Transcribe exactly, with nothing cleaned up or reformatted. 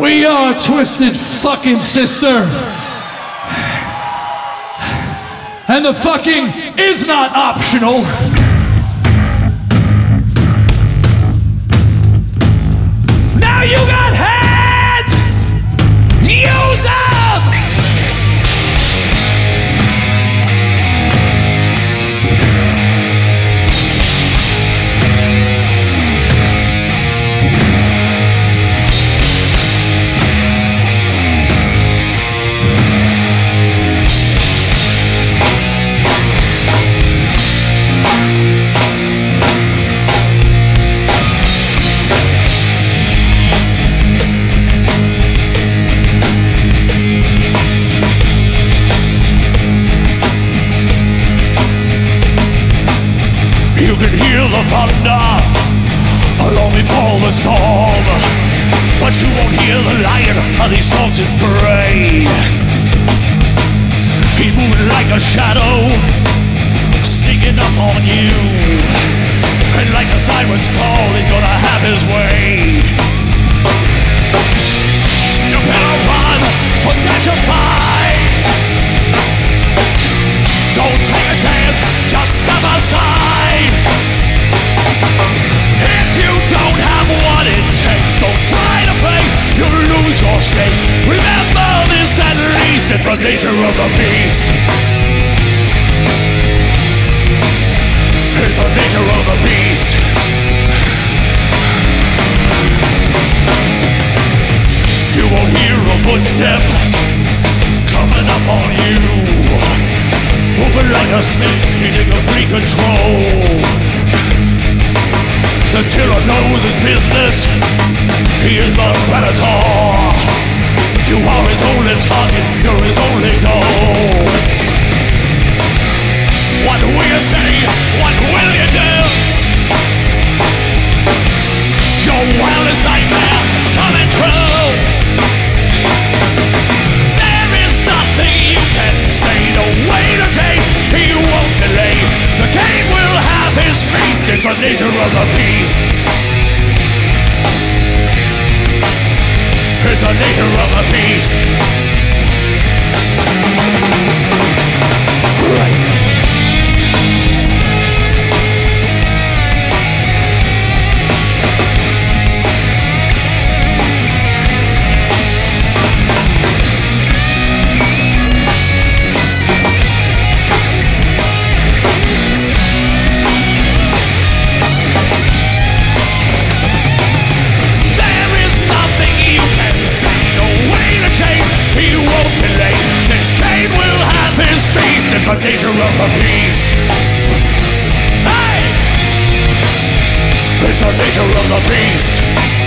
We are Twisted Fucking Sister. And the fucking is not optional. Now you got hands! Use them! You can hear the thunder long before the storm, but you won't hear the lion of these storms in prey. He's moving like a shadow, sneaking up on you, and like a siren's call, he's gonna have his way. You better run, forget your pride. Don't take a chance, just step aside. If you don't have what it takes, don't try to play, you'll lose your stake. Remember this at least, it's the nature of the beast. It's the nature of the beast. You won't hear a footstep coming up on you, moving like a snake, using a free control. The killer knows his business. He is the predator. You are his only target, you're his only goal. What will you say? What will you do? Your wildest nightmare coming true. There is nothing you can say, no way to take, he won't delay. The king will have his feast, it's the nature of the beast. It's the nature of the beast. Right. It's the nature of the beast. Hey! It's the nature of the beast.